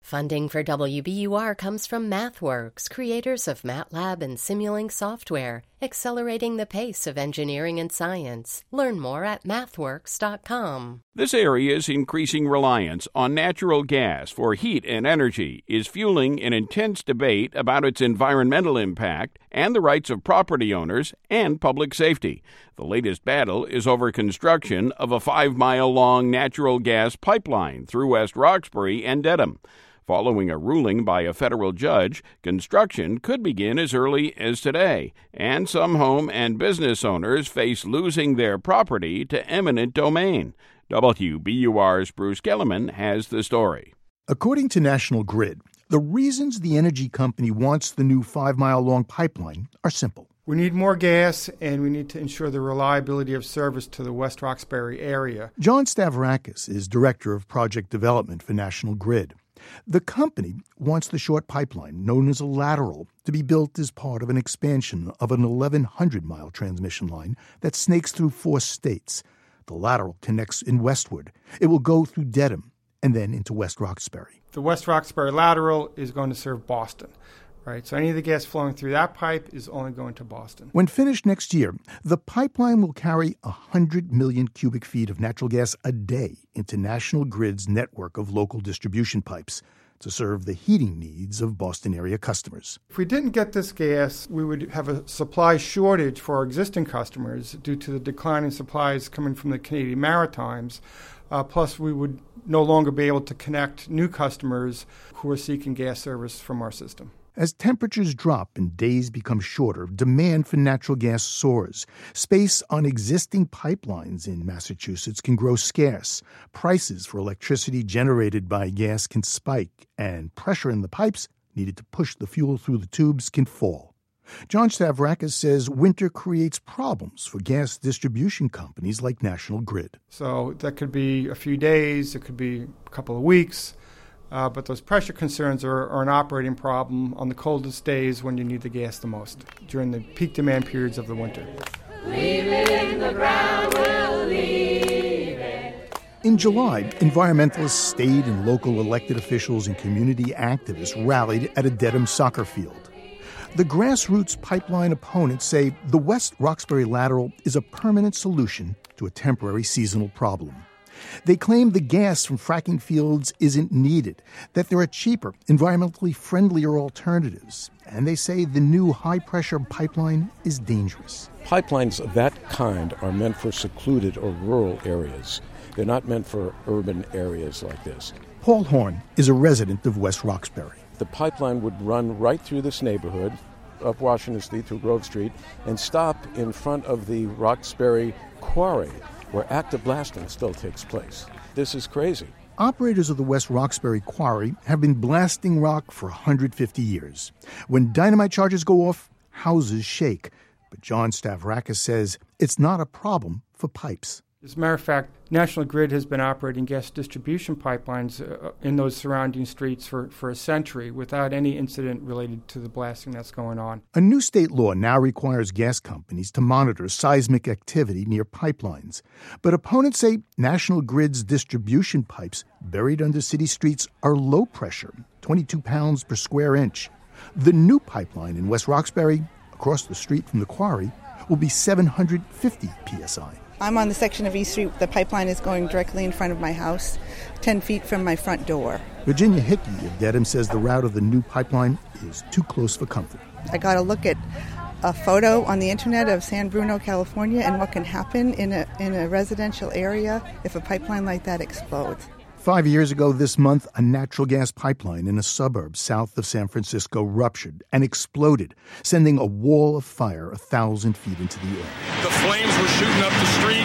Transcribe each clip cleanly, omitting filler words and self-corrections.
Funding for WBUR comes from MathWorks, creators of MATLAB and Simulink software, accelerating the pace of engineering and science. Learn more at mathworks.com. This area's increasing reliance on natural gas for heat and energy is fueling an intense debate about its environmental impact and the rights of property owners and public safety. The latest battle is over construction of a 5-mile-long natural gas pipeline through West Roxbury and Dedham. Following a ruling by a federal judge, construction could begin as early as today, and some home and business owners face losing their property to eminent domain. WBUR's Bruce Gellerman has the story. According to National Grid, the reasons the energy company wants the new 5-mile-long pipeline are simple. We need more gas, and we need to ensure the reliability of service to the West Roxbury area. John Stavrakis is Director of Project Development for National Grid. The company wants the short pipeline, known as a lateral, to be built as part of an expansion of an 1,100-mile transmission line that snakes through 4 states. The lateral connects in Westwood. It will go through Dedham and then into West Roxbury. The West Roxbury lateral is going to serve Boston. Right, so any of the gas flowing through that pipe is only going to Boston. When finished next year, the pipeline will carry 100 million cubic feet of natural gas a day into National Grid's network of local distribution pipes to serve the heating needs of Boston area customers. If we didn't get this gas, we would have a supply shortage for our existing customers due to the decline in supplies coming from the Canadian Maritimes. Plus, we would no longer be able to connect new customers who are seeking gas service from our system. As temperatures drop and days become shorter, demand for natural gas soars. Space on existing pipelines in Massachusetts can grow scarce. Prices for electricity generated by gas can spike, and pressure in the pipes needed to push the fuel through the tubes can fall. John Stavrakis says winter creates problems for gas distribution companies like National Grid. So that could be a few days, it could be a couple of weeks. But those pressure concerns are an operating problem on the coldest days when you need the gas the most, during the peak demand periods of the winter. Leave it in the ground, we'll leave it. In July, environmentalists, state and local elected officials and community activists rallied at a Dedham soccer field. The grassroots pipeline opponents say the West Roxbury lateral is a permanent solution to a temporary seasonal problem. They claim the gas from fracking fields isn't needed, that there are cheaper, environmentally friendlier alternatives, and they say the new high-pressure pipeline is dangerous. Pipelines of that kind are meant for secluded or rural areas. They're not meant for urban areas like this. Paul Horn is a resident of West Roxbury. The pipeline would run right through this neighborhood, up Washington Street through Grove Street, and stop in front of the Roxbury Quarry, where active blasting still takes place. This is crazy. Operators of the West Roxbury Quarry have been blasting rock for 150 years. When dynamite charges go off, houses shake. But John Stavrakis says it's not a problem for pipes. As a matter of fact, National Grid has been operating gas distribution pipelines in those surrounding streets for a century without any incident related to the blasting that's going on. A new state law now requires gas companies to monitor seismic activity near pipelines. But opponents say National Grid's distribution pipes buried under city streets are low pressure, 22 pounds per square inch. The new pipeline in West Roxbury, across the street from the quarry, will be 750 psi. I'm on the section of East Street. The pipeline is going directly in front of my house, 10 feet from my front door. Virginia Hickey of Dedham says the route of the new pipeline is too close for comfort. I got to look at a photo on the internet of San Bruno, California, and what can happen in a residential area if a pipeline like that explodes. 5 years ago this month, a natural gas pipeline in a suburb south of San Francisco ruptured and exploded, sending a wall of fire 1,000 feet into the air. The flames were shooting up the street.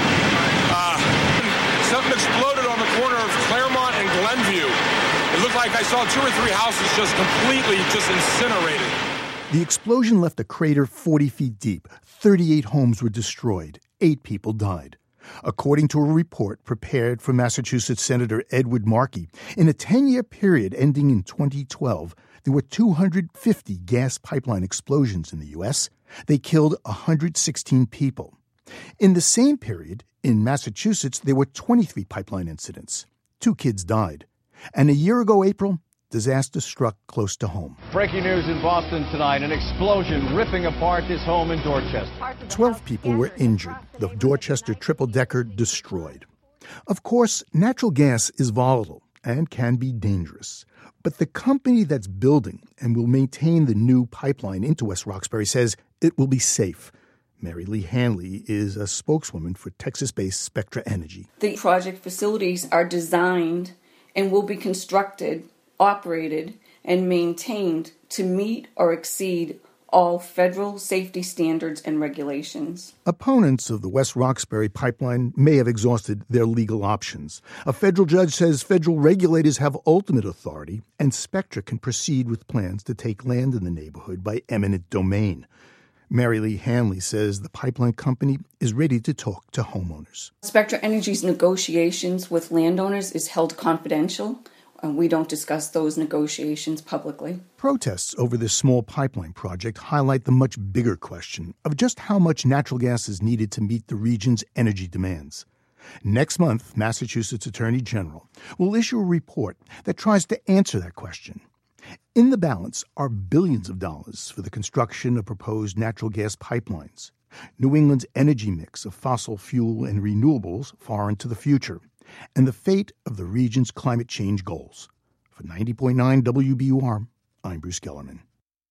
Something exploded on the corner of Claremont and Glenview. It looked like I saw 2 or 3 houses just completely incinerated. The explosion left a crater 40 feet deep. 38 homes were destroyed. 8 people died. According to a report prepared for Massachusetts Senator Edward Markey, in a 10-year period ending in 2012, there were 250 gas pipeline explosions in the U.S. They killed 116 people. In the same period, in Massachusetts, there were 23 pipeline incidents. 2 kids died. And a year ago, April, disaster struck close to home. Breaking news in Boston tonight, an explosion ripping apart this home in Dorchester. 12 people were injured, the Dorchester triple-decker destroyed. Of course, natural gas is volatile and can be dangerous. But the company that's building and will maintain the new pipeline into West Roxbury says it will be safe. Mary Lee Hanley is a spokeswoman for Texas-based Spectra Energy. The project facilities are designed and will be constructed, operated, and maintained to meet or exceed all federal safety standards and regulations. Opponents of the West Roxbury pipeline may have exhausted their legal options. A federal judge says federal regulators have ultimate authority, and Spectra can proceed with plans to take land in the neighborhood by eminent domain. Mary Lee Hanley says the pipeline company is ready to talk to homeowners. Spectra Energy's negotiations with landowners is held confidential, and we don't discuss those negotiations publicly. Protests over this small pipeline project highlight the much bigger question of just how much natural gas is needed to meet the region's energy demands. Next month, Massachusetts Attorney General will issue a report that tries to answer that question. In the balance are billions of dollars for the construction of proposed natural gas pipelines, New England's energy mix of fossil fuel and renewables far into the future, and the fate of the region's climate change goals. For 90.9 WBUR, I'm Bruce Gellerman.